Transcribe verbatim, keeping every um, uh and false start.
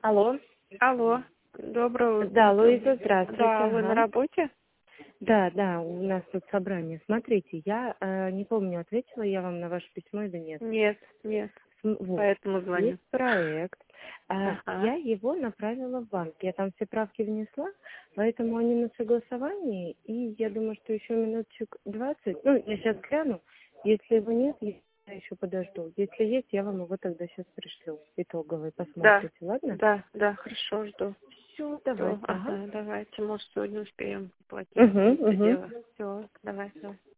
Алло. Алло, доброе утро. Да, Луиза, здравствуйте. Да, вы на Ага. работе? Да, да, у нас тут собрание. Смотрите, я э, не помню, ответила я вам на ваше письмо или нет. Нет, нет, См- Вот, поэтому звоню. есть проект. А, Ага. я его направила в банк. Я там все правки внесла, поэтому они на согласовании. И я думаю, что еще минуточек двадцать. Ну, я сейчас гляну. Если его нет, я еще подожду. Если есть, я вам его тогда сейчас пришлю. Итоговый Да, посмотрите, ладно? да, да, хорошо, жду. Все, Все, давайте. Ага. ага, давайте, может, сегодня успеем платить Угу, это угу. дело. Все, давай, давай.